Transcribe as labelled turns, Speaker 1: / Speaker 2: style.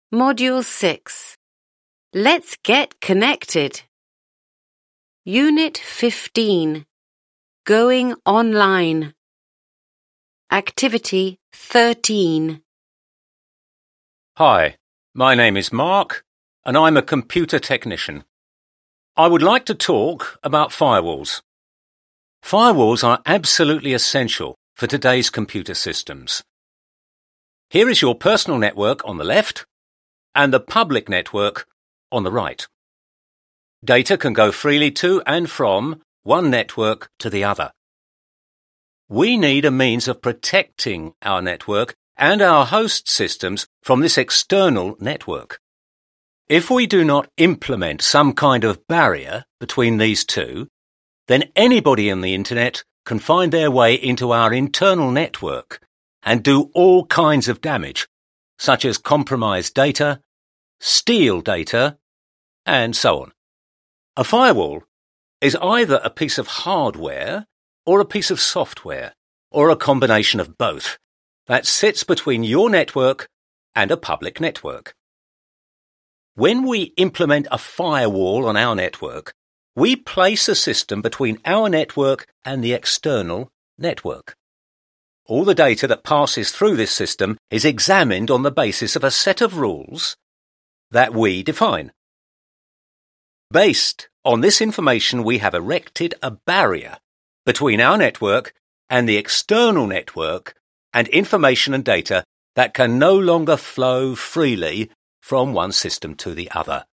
Speaker 1: Module 6. Let's get connected. Unit 15. Going online. Activity 13.
Speaker 2: Hi, my name is Mark, and I'm a computer technician. I would like to talk about firewalls. Firewalls are absolutely essential for today's computer systems. Here is your personal network on the left and the public network on the right. Data can go freely to and from one network to the other. We need a means of protecting our network and our host systems from this external network. If we do not implement some kind of barrier between these two, then anybody on the internet can find their way into our internal network and do all kinds of damage, such as compromise data, steal data, and so on. A firewall is either a piece of hardware or a piece of software, or a combination of both, that sits between your network and a public network. When we implement a firewall on our network, we place a system between our network and the external network. All the data that passes through this system is examined on the basis of a set of rules that we define. Based on this information, we have erected a barrier between our network and the external network and information and data that can no longer flow freely from one system to the other.